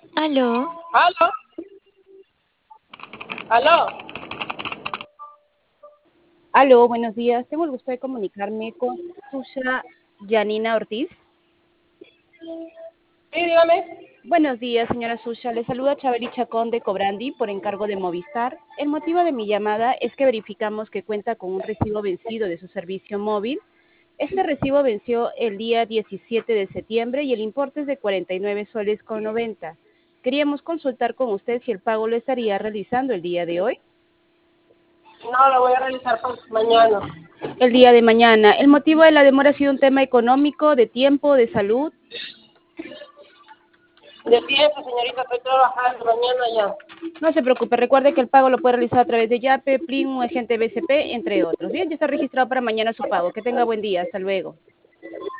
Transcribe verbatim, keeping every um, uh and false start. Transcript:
Aló, ¿Aló? ¿Aló? Aló, buenos días. Tengo el gusto de comunicarme con Susha Yanina Ortiz. Sí, dígame. Buenos días, señora Susha. Le saluda Chabeli Chacón de Cobrandi por encargo de Movistar. El motivo de mi llamada es que verificamos que cuenta con un recibo vencido de su servicio móvil. Este recibo venció el día diecisiete de septiembre y el importe es de cuarenta y nueve soles con noventa. Queríamos consultar con usted si el pago lo estaría realizando el día de hoy. No, lo voy a realizar pues, mañana. El día de mañana. El motivo de la demora ha sido un tema económico, de tiempo, de salud. De tiempo, señorita, estoy trabajando mañana ya. No se preocupe, recuerde que el pago lo puede realizar a través de Yape, Plin, un agente B C P, entre otros. Bien, ya está registrado para mañana su pago. Que tenga buen día. Hasta luego.